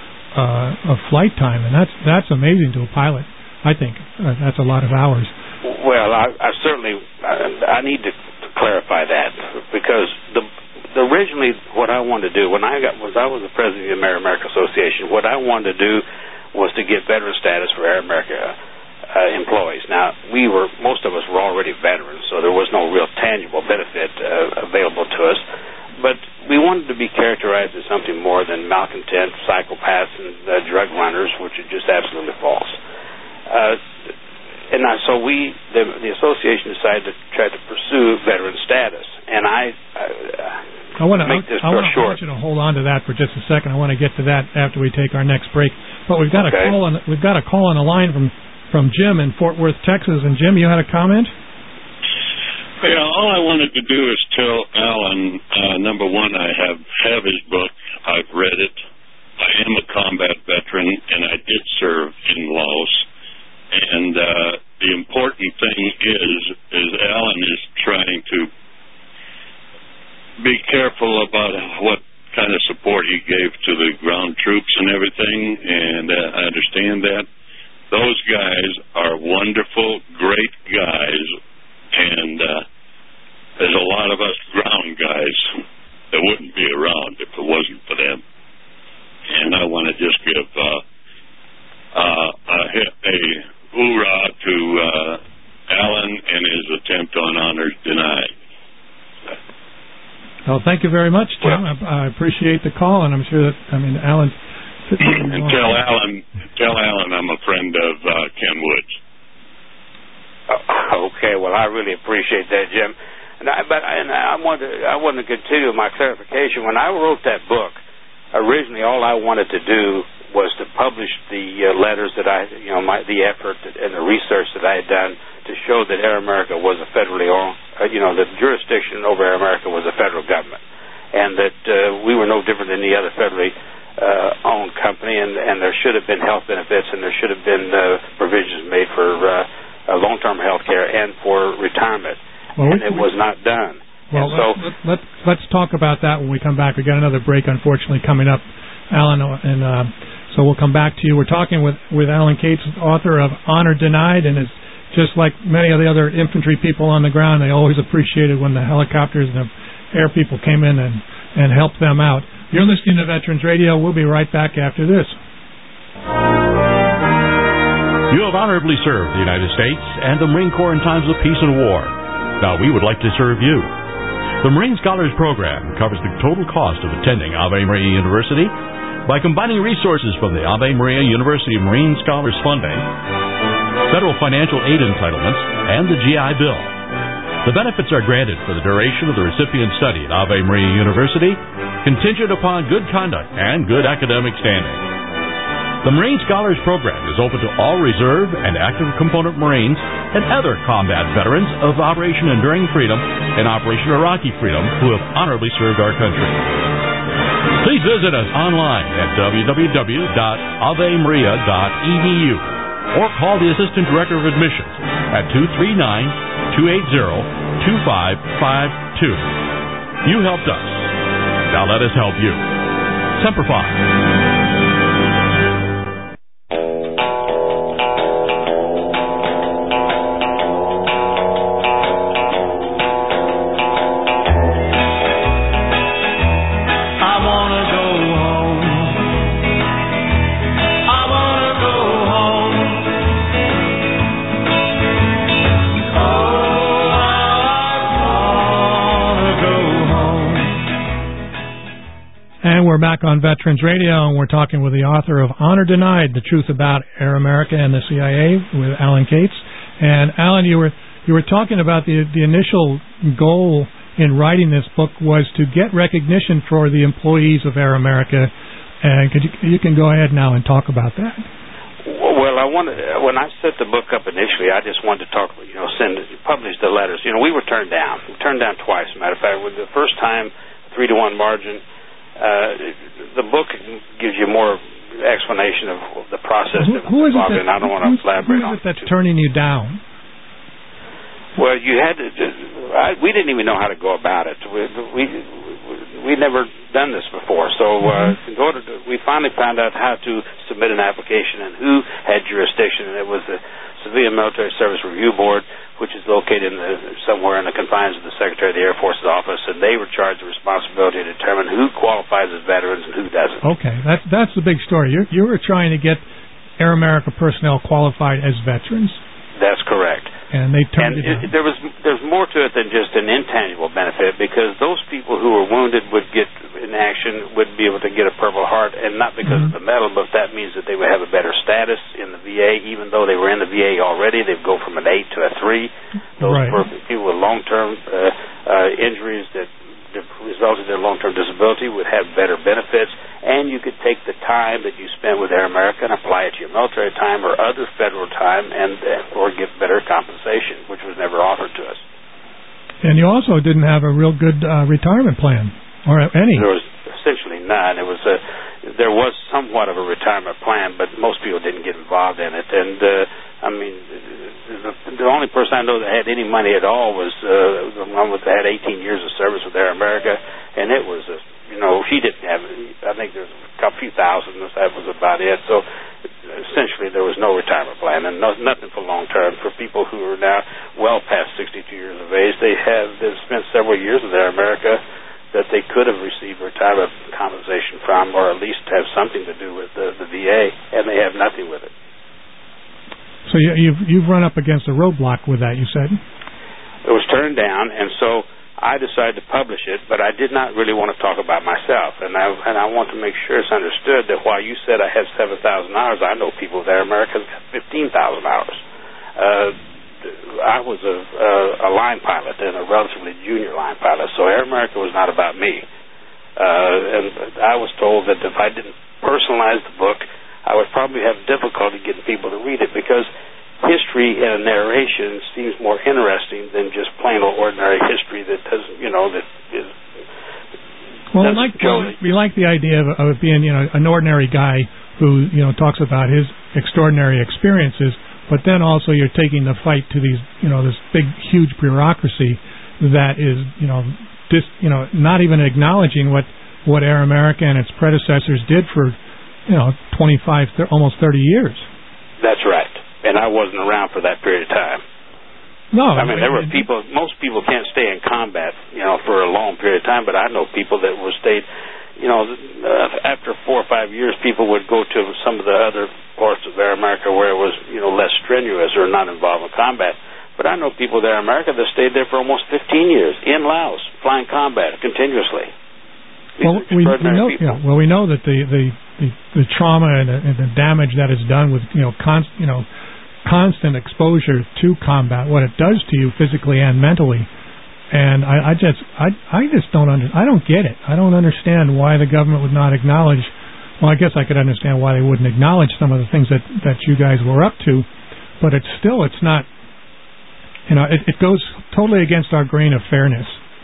of flight time, and that's amazing to a pilot. I think that's a lot of hours. Well, I certainly I need to clarify that, because originally what I wanted to do when I was the president of the Air America Association, what I wanted to do was to get veteran status for Air America employees. Now, most of us were already veterans, so there was no real tangible benefit available to us. But we wanted to be characterized as something more than malcontents, psychopaths, and drug runners, which is just absolutely false. So the association decided to try to pursue veteran status, and I want to make this real short. I want you to hold on to that for just a second. I want to get to that after we take our next break. But we've got a call on the line from Jim in Fort Worth, Texas. And Jim, you had a comment? Yeah, all I wanted to do is tell Alan, number one, I have his book. I've read it. I am a combat veteran, and I did serve in Laos. And the important thing is Alan is trying to be careful about what kind of support he gave to the ground troops and everything, and I understand that. Those guys are wonderful, great guys, and there's a lot of us ground guys that wouldn't be around if it wasn't for them. And I want to just give a hoorah to Alan and his attempt on honors denied. Well, thank you very much, Jim. I appreciate the call, and I'm sure that, Alan... And tell Alan I'm a friend of Ken Woods. Okay, well, I really appreciate that, Jim. I want to continue my clarification. When I wrote that book, originally all I wanted to do was to publish the letters that the effort and the research that I had done to show that Air America was a federally owned, the jurisdiction over Air America was the federal government, and that we were no different than any other federally owned company, and there should have been health benefits, and there should have been provisions made for long-term health care and for retirement, and it was not done. Well, let's talk about that when we come back. We've got another break, unfortunately, coming up, Alan, and so we'll come back to you. We're talking with Alan Cates, author of Honor Denied, and it's just like many of the other infantry people on the ground, they always appreciated when the helicopters and the air people came in and helped them out. You're listening to Veterans Radio. We'll be right back after this. You have honorably served the United States and the Marine Corps in times of peace and war. Now we would like to serve you. The Marine Scholars Program covers the total cost of attending Ave Maria University by combining resources from the Ave Maria University Marine Scholars Funding, federal financial aid entitlements, and the GI Bill. The benefits are granted for the duration of the recipient's study at Ave Maria University, contingent upon good conduct and good academic standing. The Marine Scholars Program is open to all reserve and active component Marines and other combat veterans of Operation Enduring Freedom and Operation Iraqi Freedom who have honorably served our country. Please visit us online at www.avemaria.edu or call the Assistant Director of Admissions at 239-280-2552. You helped us. Now let us help you. Semper Fi. We're back on Veterans Radio, and we're talking with the author of Honor Denied, The Truth About Air America and the CIA, with Alan Cates. And, Alan, you were talking about the initial goal in writing this book was to get recognition for the employees of Air America. And you can go ahead now and talk about that. Well, when I set the book up initially, I just wanted to talk, publish the letters. We were turned down. We were turned down twice, as a matter of fact. The first time, 3-1 margin. The book gives you more explanation of the process who is involved, and I don't want to elaborate on it. Who is it that's turning you down? Well, you had to. We didn't even know how to go about it. We'd never done this before, so we finally found out how to submit an application and who had jurisdiction, and it was the Civilian Military Service Review Board, which is located somewhere in the confines of the Secretary of the Air Force's office, and they were charged with responsibility to determine who qualifies as veterans and who doesn't. Okay, that's the big story. You were trying to get Air America personnel qualified as veterans. That's correct. And they turned it down. There's more to it than just an intangible benefit, because those people who were wounded would get in action, would be able to get a Purple Heart, and not because of the medal, but that means that they would have a better status in the VA. Even though they were in the VA already, they'd go from an 8 to a 3. Those people with long-term injuries that resulted in long-term disability would have better benefits, and you could take the time that you spent with Air America and apply it to your military time or other federal time, or get better compensation, which was never offered to us. And you also didn't have a real good retirement plan, or any. There was essentially none. There was somewhat of a retirement plan, but most people didn't get involved in it. And the only person I know that had any money at all was the one that had 18 years of service with Air America, and it was she didn't have. I think there's a few thousand. That was about it. So essentially, there was no retirement plan, and nothing for long term. For people who are now well past 62 years of age, they've spent several years with Air America that they could have received retirement compensation from, or at least have something to do with the VA, and they have nothing with it. So you've run up against a roadblock with that, you said? It was turned down, and so I decided to publish it, but I did not really want to talk about myself, and I want to make sure it's understood that while you said I had 7,000 hours, I know people there in America that have 15,000 hours. I was a line pilot, and a relatively junior line pilot, so Air America was not about me. And I was told that if I didn't personalize the book, I would probably have difficulty getting people to read it, because history and narration seems more interesting than just plain old ordinary history that doesn't, that is. Well, we like the idea of being, an ordinary guy who, talks about his extraordinary experiences, but then also you're taking the fight to these, this big, huge bureaucracy that is, not even acknowledging what Air America and its predecessors did for, 25, almost 30 years. That's right. And I wasn't around for that period of time. No. There were people, most people can't stay in combat, for a long period of time, but I know people that were stayed, after 4 or 5 years, people would go to some of the other parts of Air America where it was, less strenuous or not involved in combat. But I know people there in America that stayed there for almost 15 years in Laos, flying combat continuously. Well, we know that the trauma and the damage that is done with constant exposure to combat, what it does to you physically and mentally. And I just don't get it. I don't understand why the government would not acknowledge. Well, I guess I could understand why they wouldn't acknowledge some of the things that you guys were up to, but it's not. It goes totally against our grain of fairness.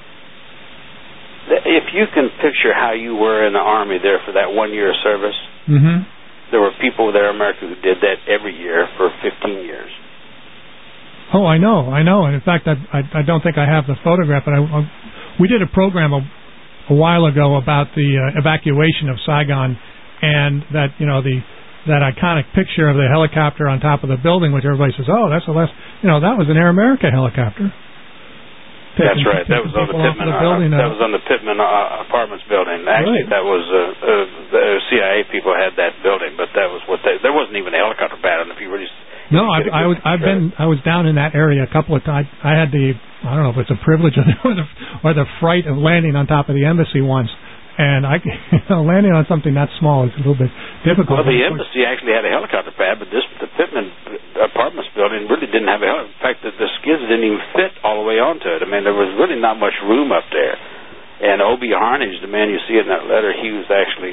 If you can picture how you were in the Army there for that 1 year of service, there were people there in America who did that every year for 15 years. Oh, I know. And in fact, I don't think I have the photograph, but we did a program a while ago about the evacuation of Saigon, and that that iconic picture of the helicopter on top of the building, which everybody says, oh, that was an Air America helicopter. That's right. That was on the Pittman. That was on the Pittman Apartments building. Actually, that was the CIA people had that building, but that was there wasn't even a helicopter pad. If you really no, I was down in that area a couple of times. I had I don't know if it's a privilege or the fright of landing on top of the embassy once. And landing on something that small is a little bit difficult. Well, the embassy actually had a helicopter pad, but the Pittman Apartments building really didn't have a helicopter. In fact, the skids didn't even fit all the way onto it. I mean, there was really not much room up there. And O.B. Harnage, the man you see in that letter, he was actually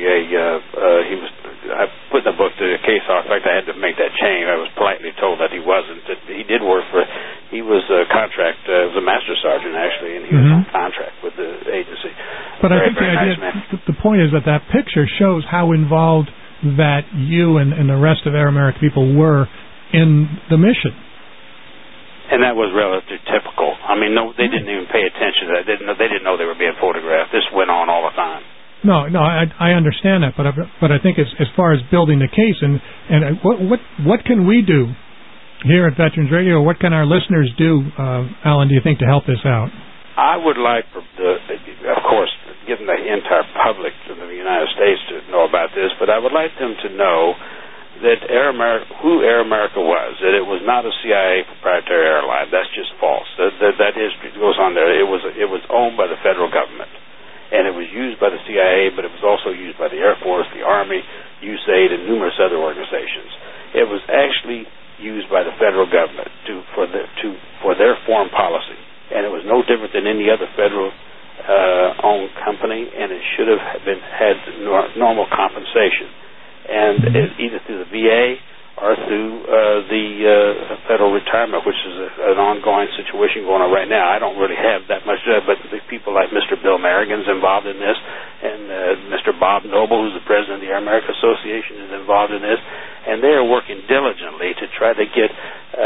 I put in the book the case off. In fact, I had to make that change. I was politely told that he wasn't. That he did work he was a contract, was a master sergeant actually, and he was on contract with the agency. But I think the point is that picture shows how involved that you and the rest of Air America people were in the mission. And that was relatively typical. I mean, no, they didn't even pay attention to that. They didn't know they were being photographed. This went on all the time. No, I understand that, but I think as far as building the case and what can we do here at Veterans Radio? What can our listeners do, Alan? Do you think to help this out? I would like, of course, given the entire public of the United States to know about this, but I would like them to know that who Air America was, that it was not a CIA proprietary airline. That's just false. That history goes on there. It was owned by the federal government, and it was used by the CIA, but it was also used by the Air Force, the Army, USAID, and numerous other organizations. It was actually used by the federal government for their foreign policy, and it was no different than any other federal owned company, and it should have had normal compensation. And either through the VA or through the federal retirement, which is an ongoing situation going on right now. I don't really have that much, but the people like Mr. Bill Merrigan's involved in this, and Mr. Bob Noble, who's the president of the Air America Association, is involved in this, and they are working diligently to try to get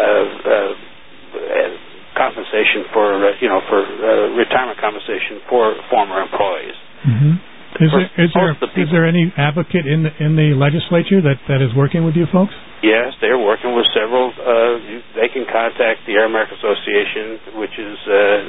compensation for retirement compensation for former employees. Mm-hmm. Is there any advocate in the legislature that is working with you folks? Yes, they're working with several. They can contact the Air America Association, which is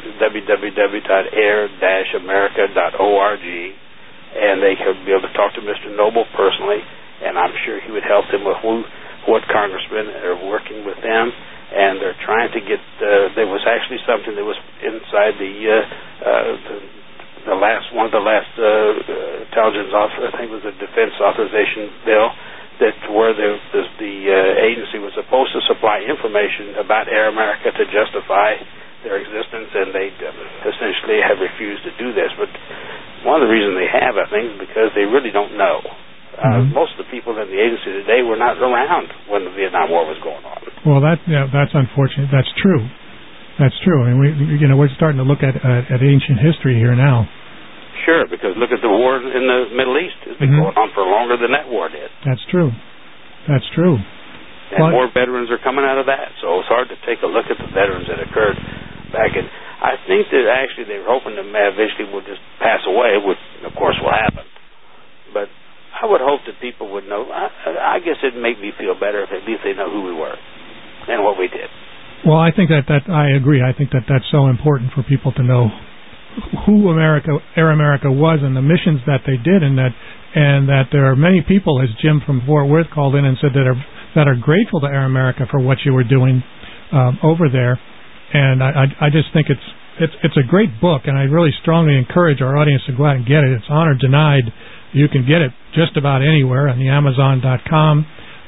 www.air-america.org, and they can be able to talk to Mr. Noble personally, and I'm sure he would help them with what congressmen are working with them. And they're trying to get. There was actually something that was inside one of the last intelligence officers, I think it was a defense authorization bill, that where the agency was supposed to supply information about Air America to justify their existence, and they essentially have refused to do this. But one of the reasons they have, I think, is because they really don't know. Most of the people in the agency today were not around when the Vietnam War was going on. Well, that's unfortunate. That's true. That's true. I mean, we're starting to look at ancient history here now. Sure, because look at the war in the Middle East. It's been going on for longer than that war did. That's true. That's true. And more veterans are coming out of that, so it's hard to take a look at the veterans that occurred back in. I think that actually they were hoping that eventually will just pass away, which of course will happen. But I would hope that people would know. I guess it'd make me feel better if at least they know who we were and what we did. Well, I think that I agree. I think that's so important for people to know who Air America was and the missions that they did, and that there are many people, as Jim from Fort Worth called in and said, that are grateful to Air America for what you were doing over there. And I just think it's a great book, and I really strongly encourage our audience to go out and get it. It's Honor Denied. You can get it just about anywhere on the Amazon.com.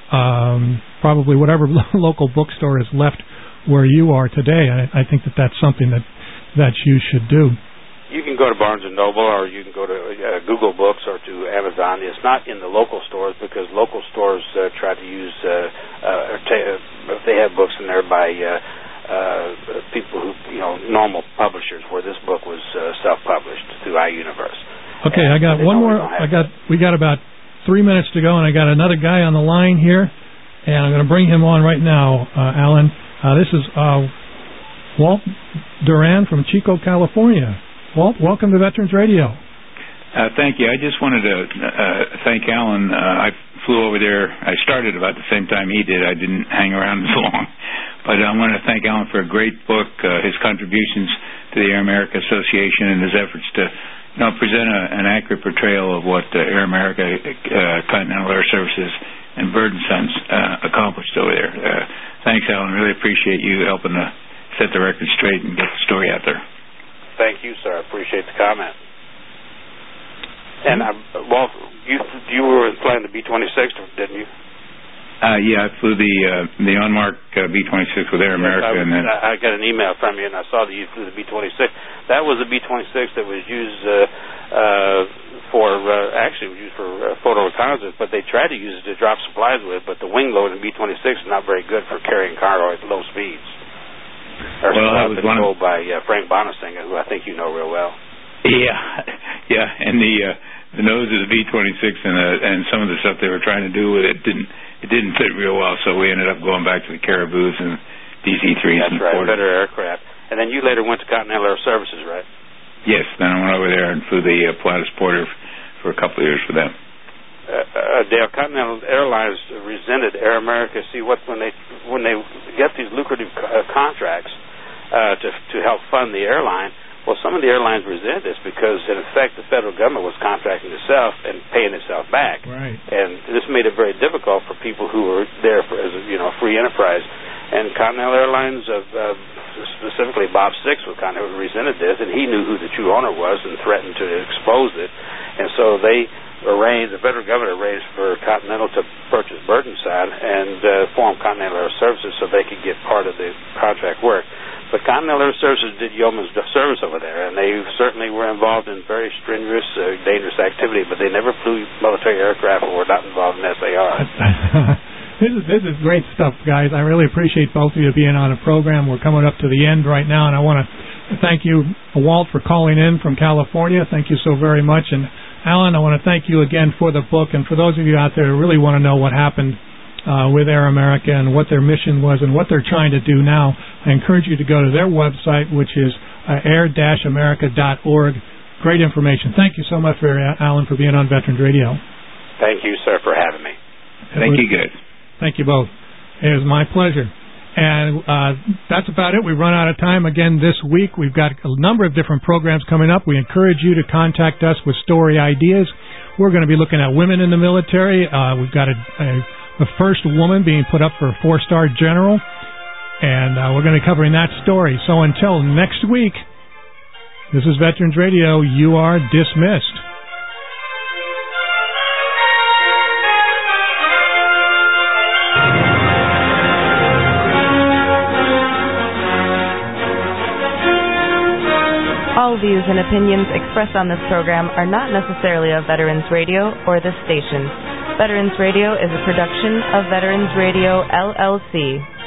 probably whatever local bookstore is left where you are today. I think that's something that you should do. You can go to Barnes & Noble, or you can go to Google Books or to Amazon. It's not in the local stores because local stores try to use, if they have books in there by people who, normal publishers, where this book was self-published through iUniverse. Okay, I got one more. We got about 3 minutes to go, and I got another guy on the line here, and I'm going to bring him on right now, Alan. This is Walt Duran from Chico, California. Walt, welcome to Veterans Radio. Thank you. I just wanted to thank Alan. I flew over there. I started about the same time he did. I didn't hang around as long. But I want to thank Alan for a great book, his contributions to the Air America Association, and his efforts to present an accurate portrayal of what Air America, Continental Air Services, and Bird & Sons accomplished over there. Thanks, Alan. Really appreciate you helping to set the record straight and get the story out there. Thank you, sir. I appreciate the comment. And, Walt, you were flying the B-26, didn't you? Yeah, I flew the unmarked B-26 with Air America. I got an email from you, and I saw that you flew the B-26. That was the B-26 that was used for photo reconnaissance, but they tried to use it to drop supplies with, but the wing load in B-26 is not very good for carrying cargo at low speeds. That was controlled by Frank Bonasinger, who I think you know real well. Yeah, and the nose of the B-26 and some of the stuff they were trying to do with it didn't fit real well, so we ended up going back to the Caribous and DC-3s. That's right, better aircraft. And then you later went to Continental Air Services, right? Yes, then I went over there and flew the Pilatus Porter for a couple of years for them. Dale, Continental Airlines resented Air America. See, when they get these lucrative contracts to help fund the airline, well, some of the airlines resent this because, in effect, the federal government was contracting itself and paying itself back. Right. And this made it very difficult for people who were there as a free enterprise. And Continental Airlines, specifically Bob Six, resented this, and he knew who the true owner was and threatened to expose it. And so the federal government arranged for Continental to purchase Burdenside and form Continental Air Services so they could get part of the contract work. But Continental Air Services did yeoman's service over there, and they certainly were involved in very strenuous, dangerous activity, but they never flew military aircraft or were not involved in SAR. This is great stuff, guys. I really appreciate both of you being on the program. We're coming up to the end right now, and I want to thank you, Walt, for calling in from California. Thank you so very much. And Alan, I want to thank you again for the book, and for those of you out there who really want to know what happened with Air America and what their mission was and what they're trying to do now, I encourage you to go to their website, which is air-america.org. Great information. Thank you so much, Alan, for being on Veterans Radio. Thank you, sir, for having me. Thank you, guys. Thank you both. It was my pleasure. And that's about it. We've run out of time again this week. We've got a number of different programs coming up. We encourage you to contact us with story ideas. We're going to be looking at women in the military. We've got the first woman being put up for a 4-star general, and we're going to be covering that story. So until next week, this is Veterans Radio. You are dismissed. All views and opinions expressed on this program are not necessarily of Veterans Radio or this station. Veterans Radio is a production of Veterans Radio, LLC.